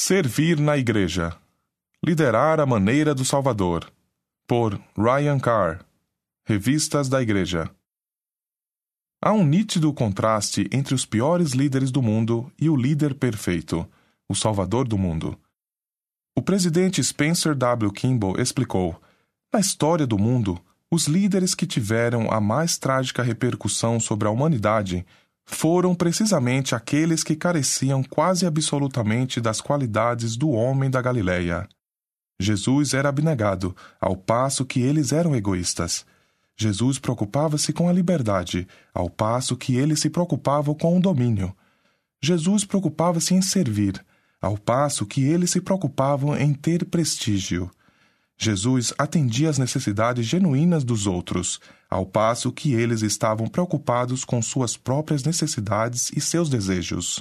Servir na Igreja. Liderar a maneira do Salvador. Por Ryan Carr. Revistas da Igreja. Há um nítido contraste entre os piores líderes do mundo e o líder perfeito, o Salvador do mundo. O presidente Spencer W. Kimball explicou: na história do mundo, os líderes que tiveram a mais trágica repercussão sobre a humanidade foram precisamente aqueles que careciam quase absolutamente das qualidades do homem da Galileia. Jesus era abnegado, ao passo que eles eram egoístas. Jesus preocupava-se com a liberdade, ao passo que eles se preocupavam com o domínio. Jesus preocupava-se em servir, ao passo que eles se preocupavam em ter prestígio. Jesus atendia às necessidades genuínas dos outros, ao passo que eles estavam preocupados com suas próprias necessidades e seus desejos.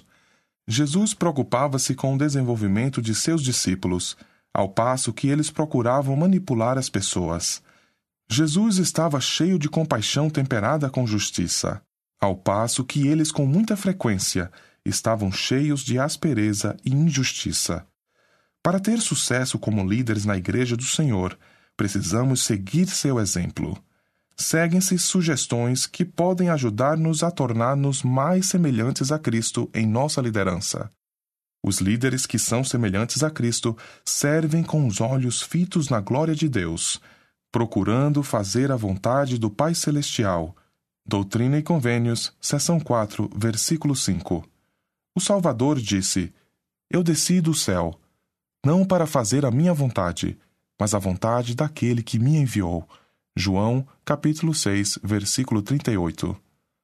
Jesus preocupava-se com o desenvolvimento de seus discípulos, ao passo que eles procuravam manipular as pessoas. Jesus estava cheio de compaixão temperada com justiça, ao passo que eles com muita frequência estavam cheios de aspereza e injustiça. Para ter sucesso como líderes na Igreja do Senhor, precisamos seguir seu exemplo. Seguem-se sugestões que podem ajudar-nos a tornar-nos mais semelhantes a Cristo em nossa liderança. Os líderes que são semelhantes a Cristo servem com os olhos fitos na glória de Deus, procurando fazer a vontade do Pai Celestial. Doutrina e Convênios, seção 4, versículo 5. O Salvador disse: Eu desci do céu, não para fazer a minha vontade, mas a vontade daquele que me enviou. João, capítulo 6, versículo 38.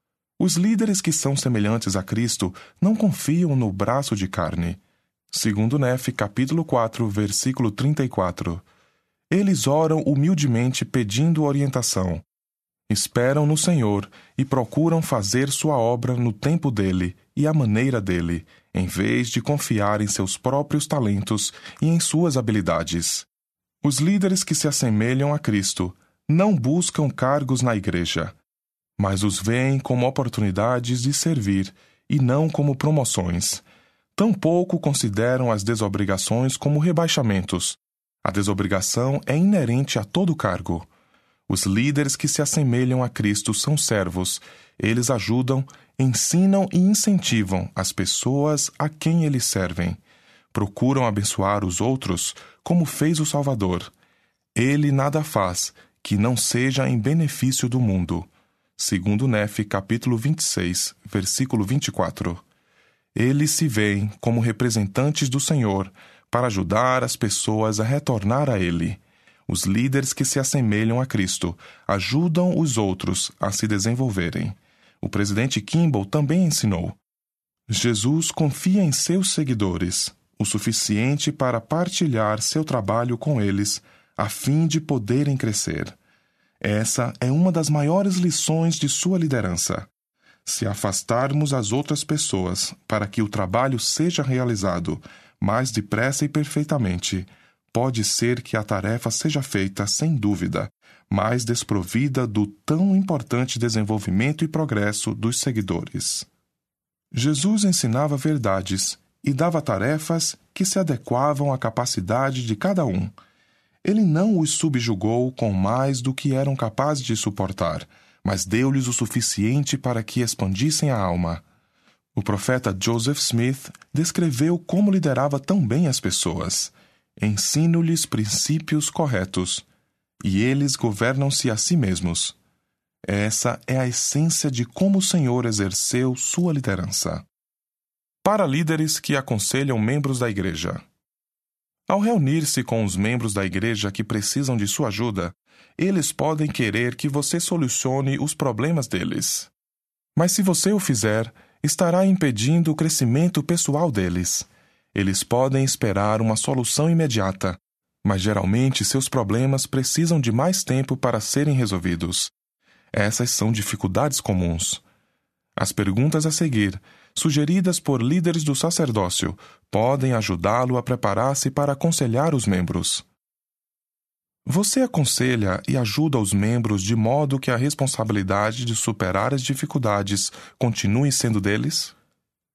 Os líderes que são semelhantes a Cristo não confiam no braço de carne. Segundo Nefe, capítulo 4, versículo 34. Eles oram humildemente pedindo orientação. Esperam no Senhor e procuram fazer sua obra no tempo dele e à maneira dele, em vez de confiar em seus próprios talentos e em suas habilidades. Os líderes que se assemelham a Cristo não buscam cargos na igreja, mas os veem como oportunidades de servir e não como promoções. Tampouco consideram as desobrigações como rebaixamentos. A desobrigação é inerente a todo cargo. Os líderes que se assemelham a Cristo são servos. Eles ajudam, ensinam e incentivam as pessoas a quem eles servem. Procuram abençoar os outros, como fez o Salvador. Ele nada faz que não seja em benefício do mundo. Segundo Nefe, capítulo 26, versículo 24. Eles se veem como representantes do Senhor para ajudar as pessoas a retornar a Ele. Os líderes que se assemelham a Cristo ajudam os outros a se desenvolverem. O presidente Kimball também ensinou: Jesus confia em seus seguidores o suficiente para partilhar seu trabalho com eles, a fim de poderem crescer. Essa é uma das maiores lições de sua liderança. Se afastarmos as outras pessoas para que o trabalho seja realizado mais depressa e perfeitamente, pode ser que a tarefa seja feita, sem dúvida, mais desprovida do tão importante desenvolvimento e progresso dos seguidores. Jesus ensinava verdades e dava tarefas que se adequavam à capacidade de cada um. Ele não os subjugou com mais do que eram capazes de suportar, mas deu-lhes o suficiente para que expandissem a alma. O profeta Joseph Smith descreveu como liderava tão bem as pessoas. Ensino-lhes princípios corretos, e eles governam-se a si mesmos. Essa é a essência de como o Senhor exerceu sua liderança. Para líderes que aconselham membros da igreja. Ao reunir-se com os membros da igreja que precisam de sua ajuda, eles podem querer que você solucione os problemas deles. Mas se você o fizer, estará impedindo o crescimento pessoal deles. Eles podem esperar uma solução imediata, mas geralmente seus problemas precisam de mais tempo para serem resolvidos. Essas são dificuldades comuns. As perguntas a seguir, sugeridas por líderes do sacerdócio, podem ajudá-lo a preparar-se para aconselhar os membros. Você aconselha e ajuda os membros de modo que a responsabilidade de superar as dificuldades continue sendo deles?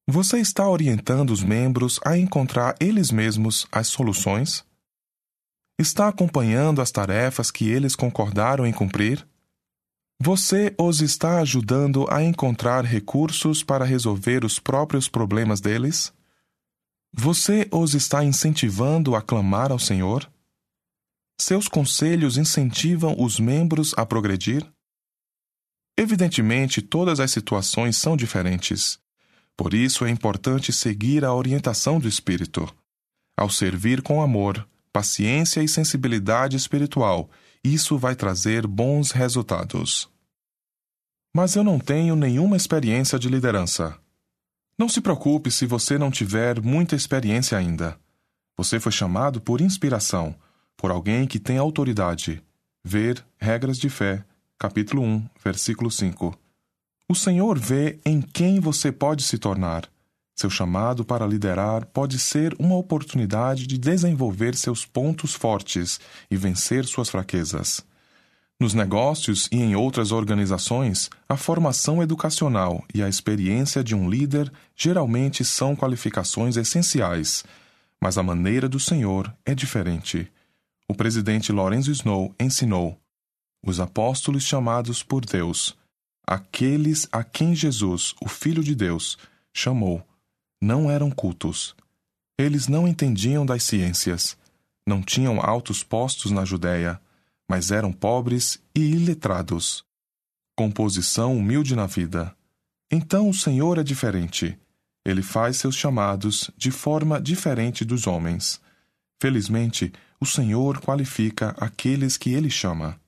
Você está orientando os membros a encontrar eles mesmos as soluções? Está acompanhando as tarefas que eles concordaram em cumprir? Você os está ajudando a encontrar recursos para resolver os próprios problemas deles? Você os está incentivando a clamar ao Senhor? Seus conselhos incentivam os membros a progredir? Evidentemente, todas as situações são diferentes. Por isso é importante seguir a orientação do Espírito. Ao servir com amor, paciência e sensibilidade espiritual, isso vai trazer bons resultados. Mas eu não tenho nenhuma experiência de liderança. Não se preocupe se você não tiver muita experiência ainda. Você foi chamado por inspiração, por alguém que tem autoridade. Ver Regras de Fé, capítulo 1, versículo 5. O Senhor vê em quem você pode se tornar. Seu chamado para liderar pode ser uma oportunidade de desenvolver seus pontos fortes e vencer suas fraquezas. Nos negócios e em outras organizações, a formação educacional e a experiência de um líder geralmente são qualificações essenciais, mas a maneira do Senhor é diferente. O presidente Lorenzo Snow ensinou: os apóstolos chamados por Deus, aqueles a quem Jesus, o Filho de Deus, chamou, não eram cultos. Eles não entendiam das ciências, não tinham altos postos na Judéia, mas eram pobres e iletrados. Com posição humilde na vida. Então o Senhor é diferente. Ele faz seus chamados de forma diferente dos homens. Felizmente, o Senhor qualifica aqueles que Ele chama.